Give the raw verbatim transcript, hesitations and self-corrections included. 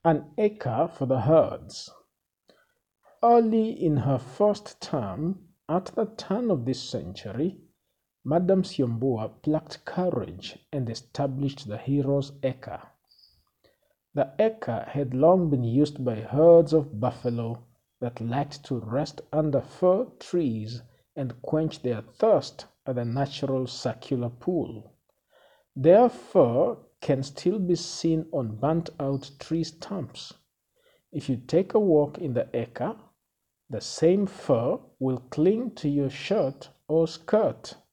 An acre for the herds. Early in her first term, at the turn of this century, Madame Siombua plucked courage and established the Heroes' Acre. The acre had long been used by herds of buffalo that liked to rest under fir trees and quench their thirst at the natural circular pool. Their fur can still be seen on burnt-out tree stumps. If you take a walk in the acre, the same fur will cling to your shirt or skirt.